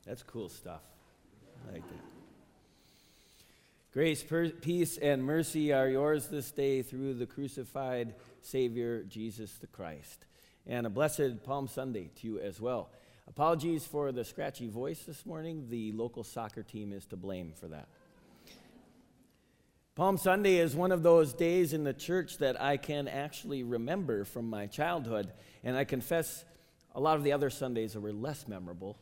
That's cool stuff. I like that. Grace, peace, and mercy are yours this day through the crucified Savior, Jesus the Christ. And a blessed Palm Sunday to you as well. Apologies for the scratchy voice this morning. The local soccer team is to blame for that. Palm Sunday is one of those days in the church that I can actually remember from my childhood. And I confess a lot of the other Sundays were less memorable.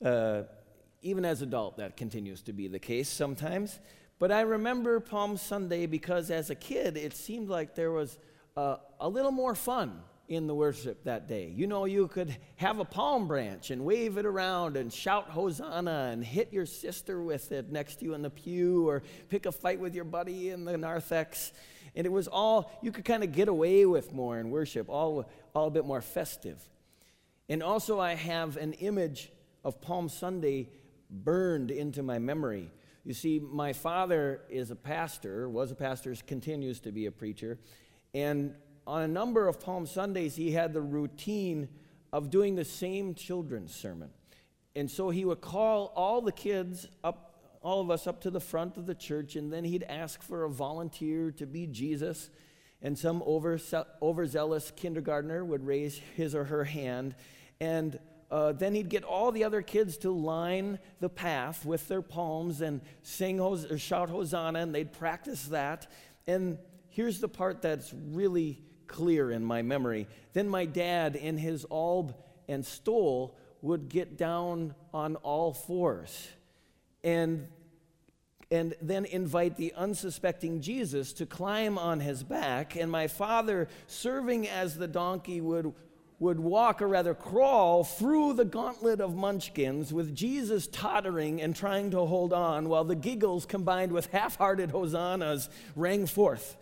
Even as an adult, that continues to be the case sometimes. But I remember Palm Sunday because as a kid, it seemed like there was a little more fun in the worship that day. You know, you could have a palm branch and wave it around and shout Hosanna and hit your sister with it next to you in the pew, or pick a fight with your buddy in the narthex. And it was all, you could kind of get away with more in worship, all a bit more festive. And also I have an image of Palm Sunday burned into my memory. You see, my father is a pastor, was a pastor, continues to be a preacher, and on a number of Palm Sundays, he had the routine of doing the same children's sermon. And so he would call all the kids up, all of us up to the front of the church, and then he'd ask for a volunteer to be Jesus, and some overzealous kindergartner would raise his or her hand, and then he'd get all the other kids to line the path with their palms and sing or shout Hosanna, and they'd practice that. And here's the part that's really clear in my memory. Then my dad, in his alb and stole, would get down on all fours and then invite the unsuspecting Jesus to climb on his back, and my father, serving as the donkey, would walk, or rather crawl, through the gauntlet of munchkins with Jesus tottering and trying to hold on while the giggles combined with half-hearted hosannas rang forth.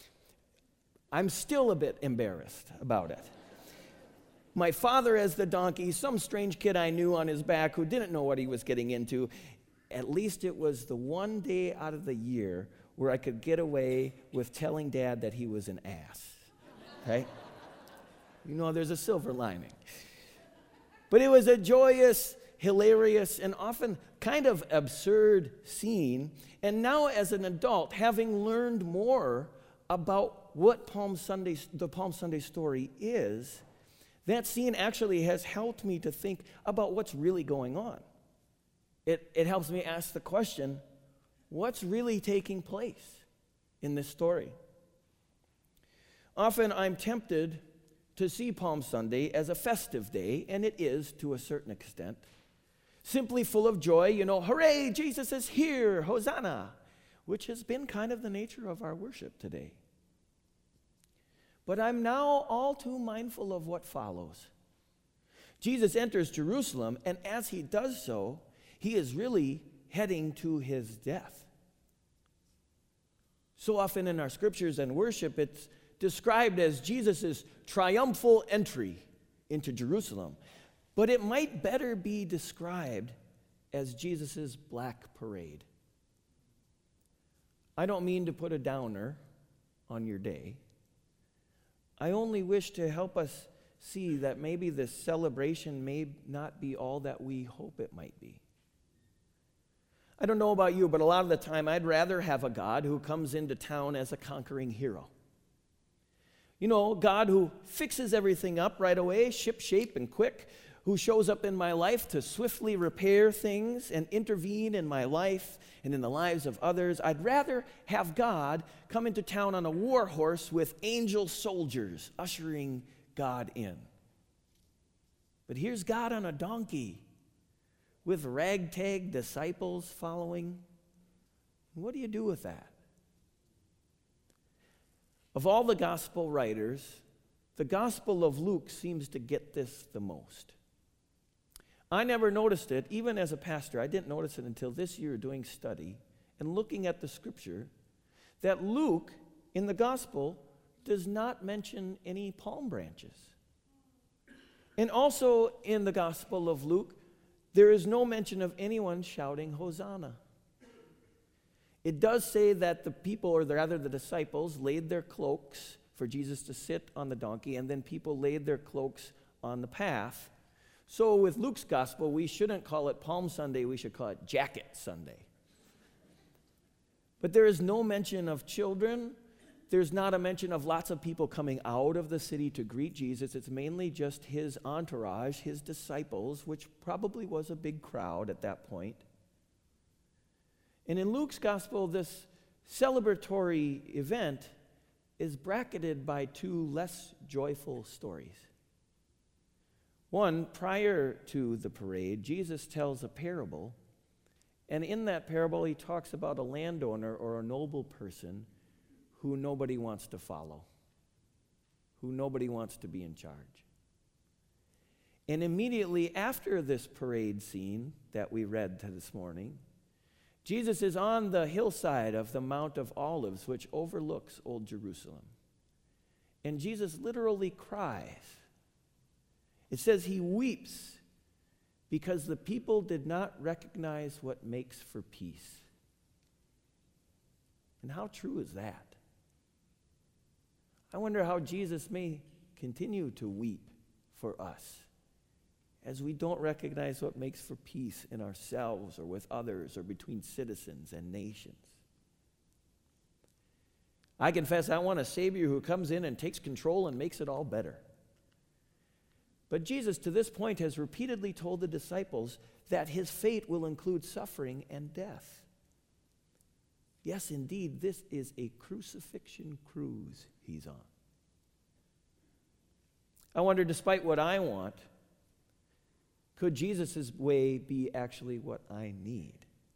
I'm still a bit embarrassed about it. My father as the donkey, some strange kid I knew on his back who didn't know what he was getting into. At least it was the one day out of the year where I could get away with telling Dad that he was an ass, right? You know, there's a silver lining. But it was a joyous, hilarious, and often kind of absurd scene. And now as an adult, having learned more about what the Palm Sunday story is, that scene actually has helped me to think about what's really going on. It helps me ask the question, what's really taking place in this story? Often I'm tempted to see Palm Sunday as a festive day, and it is to a certain extent. Simply full of joy, you know, hooray, Jesus is here, Hosanna, which has been kind of the nature of our worship today. But I'm now all too mindful of what follows. Jesus enters Jerusalem, and as he does so, he is really heading to his death. So often in our scriptures and worship, it's described as Jesus' triumphal entry into Jerusalem. But it might better be described as Jesus' black parade. I don't mean to put a downer on your day. I only wish to help us see that maybe this celebration may not be all that we hope it might be. I don't know about you, but a lot of the time I'd rather have a God who comes into town as a conquering hero. You know, God who fixes everything up right away, ship-shape and quick, who shows up in my life to swiftly repair things and intervene in my life and in the lives of others. I'd rather have God come into town on a war horse with angel soldiers ushering God in. But here's God on a donkey with ragtag disciples following. What do you do with that? Of all the gospel writers, the Gospel of Luke seems to get this the most. I never noticed it, even as a pastor. I didn't notice it until this year doing study and looking at the scripture, that Luke, in the gospel, does not mention any palm branches. And also in the Gospel of Luke, there is no mention of anyone shouting Hosanna. It does say that the people, or rather the disciples, laid their cloaks for Jesus to sit on the donkey, and then people laid their cloaks on the path. So with Luke's gospel, we shouldn't call it Palm Sunday, we should call it Jacket Sunday. But there is no mention of children. There's not a mention of lots of people coming out of the city to greet Jesus. It's mainly just his entourage, his disciples, which probably was a big crowd at that point. And in Luke's gospel, this celebratory event is bracketed by two less joyful stories. One, prior to the parade, Jesus tells a parable, and in that parable he talks about a landowner or a noble person who nobody wants to follow, who nobody wants to be in charge. And immediately after this parade scene that we read this morning, Jesus is on the hillside of the Mount of Olives, which overlooks Old Jerusalem. And Jesus literally cries. It says he weeps because the people did not recognize what makes for peace. And how true is that? I wonder how Jesus may continue to weep for us as we don't recognize what makes for peace in ourselves or with others or between citizens and nations. I confess I want a Savior who comes in and takes control and makes it all better. But Jesus, to this point, has repeatedly told the disciples that his fate will include suffering and death. Yes, indeed, this is a crucifixion cruise he's on. I wonder, despite what I want, could Jesus' way be actually what I need?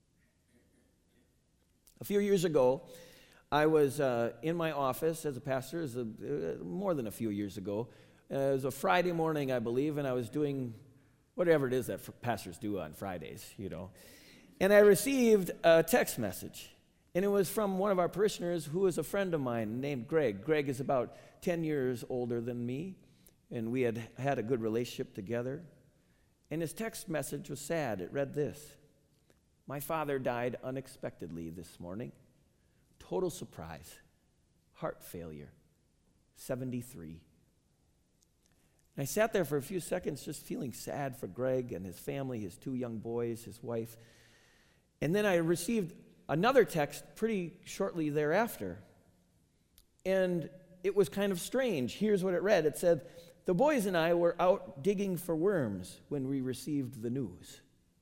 A few years ago, I was in my office as a pastor, more than a few years ago. It was a Friday morning, I believe, and I was doing whatever it is that pastors do on Fridays, you know. And I received a text message, and it was from one of our parishioners who is a friend of mine named Greg. Greg is about 10 years older than me, and we had had a good relationship together. And his text message was sad. It read this: "My father died unexpectedly this morning. Total surprise. Heart failure. 73. And I sat there for a few seconds just feeling sad for Greg and his family, his two young boys, his wife. And then I received another text pretty shortly thereafter. And it was kind of strange. Here's what it read. It said, "The boys and I were out digging for worms when we received the news."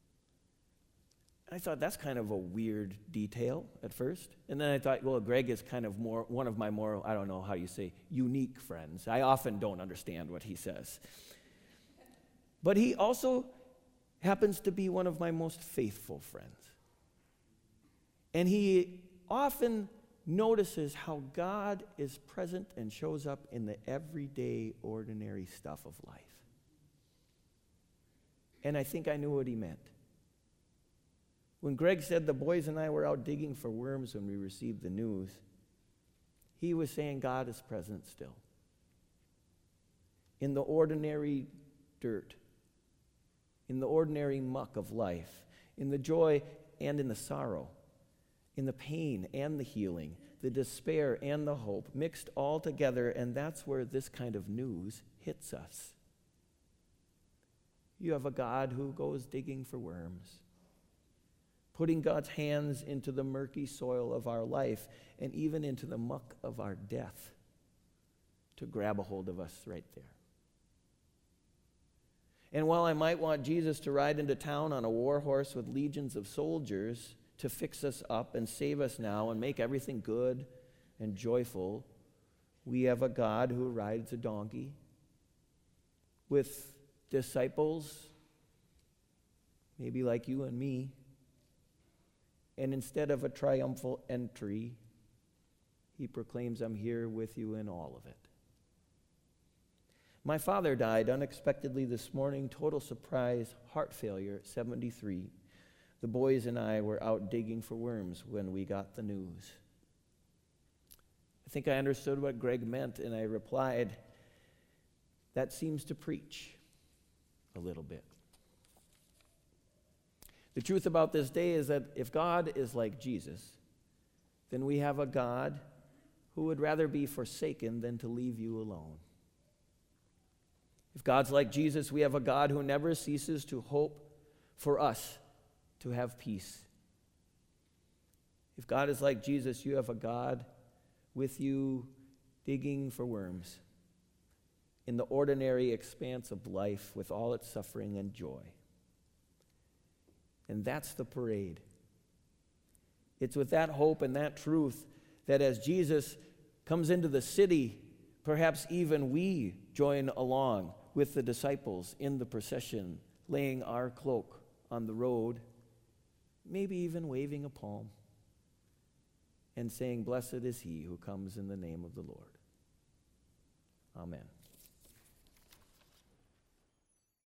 I thought that's kind of a weird detail at first. And then I thought, well, Greg is kind of one of my more, I don't know how you say, unique friends. I often don't understand what he says. But he also happens to be one of my most faithful friends. And he often notices how God is present and shows up in the everyday, ordinary stuff of life. And I think I knew what he meant. When Greg said the boys and I were out digging for worms when we received the news, he was saying God is present still. In the ordinary dirt, in the ordinary muck of life, in the joy and in the sorrow, in the pain and the healing, the despair and the hope, mixed all together, and that's where this kind of news hits us. You have a God who goes digging for worms, putting God's hands into the murky soil of our life and even into the muck of our death to grab a hold of us right there. And while I might want Jesus to ride into town on a war horse with legions of soldiers to fix us up and save us now and make everything good and joyful, we have a God who rides a donkey with disciples, maybe like you and me. And instead of a triumphal entry, he proclaims, "I'm here with you in all of it." My father died unexpectedly this morning, total surprise, heart failure at 73. The boys and I were out digging for worms when we got the news. I think I understood what Greg meant, and I replied, "That seems to preach a little bit." The truth about this day is that if God is like Jesus, then we have a God who would rather be forsaken than to leave you alone. If God's like Jesus, we have a God who never ceases to hope for us to have peace. If God is like Jesus, you have a God with you digging for worms in the ordinary expanse of life with all its suffering and joy. And that's the parade. It's with that hope and that truth that as Jesus comes into the city, perhaps even we join along with the disciples in the procession, laying our cloak on the road, maybe even waving a palm and saying, "Blessed is he who comes in the name of the Lord." Amen.